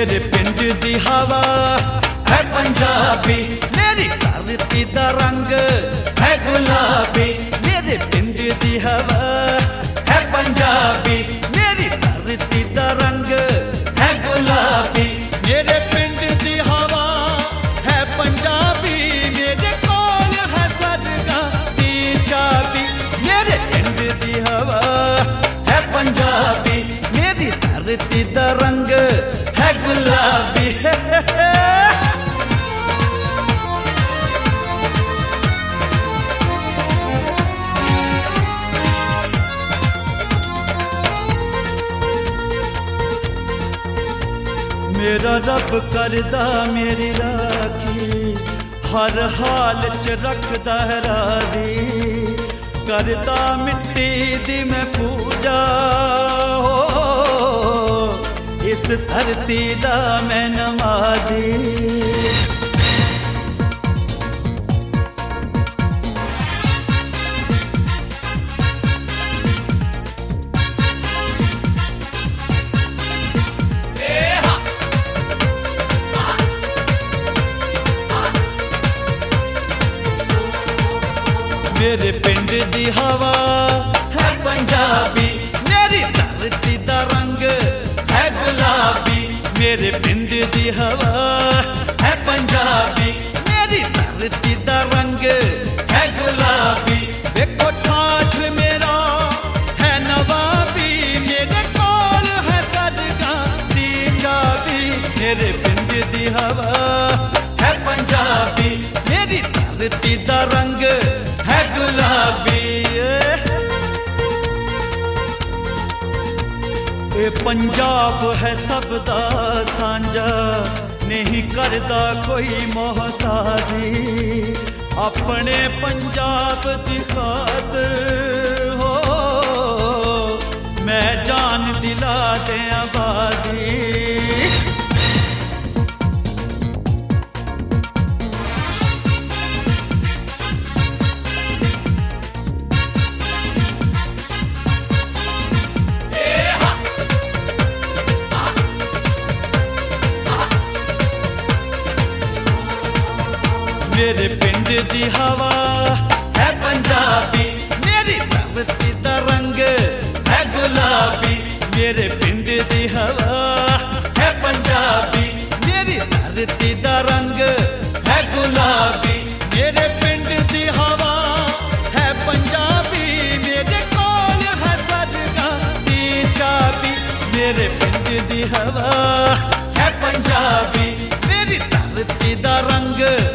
मेरे पिंड दी हवा है पंजाबी, मेरी धरती दा रंग है गुलाबी। मेरे पिंड दी हवा है पंजाबी, मेरी धरती दा रंग है गुलाबी। मेरे पिंड दी हवा है पंजाबी, मेरे कोल है सरगा दी चाबी। मेरे पिंड दी हवा है पंजाबी, मेरी धरती दा रंग है गुलाबी। मेरा रब करदा मेरी राखी, हर हाल च रखदा है राजी। करदा मिट्टी दी मैं पूजा हो, इस धरती दा मैं नमाजी। मेरे पिंड दी हवा है पंजाबी, मेरी धरती दा रंग है गुलाबी। मेरे पिंड दी हवा है पंजाबी, मेरी धरती दा रंग है गुलाबी। देखो ठाठ मेरा है नवाबी, मेरे कोल है सरगा दी चाबी। मेरे पिंड दी हवा है पंजाबी, मेरी धरती दा रंग है गुलाबी। ये पंजाब है सबदा सांझा, नहीं करदा कोई मोहताजी। अपने पंजाब दी खातर हो, मैं जान दिला दे आबादी। मेरे पिंड दी हवा है पंजाबी, मेरी धरती दा रंग है गुलाबी। मेरे पिंड दी हवा है पंजाबी, मेरी धरती दा रंग है गुलाबी। मेरे पिंड दी हवा है पंजाबी, मेरे कोल है सरगा दी चाबी। मेरे पिंड दी हवा है पंजाबी, मेरी धरती दा रंग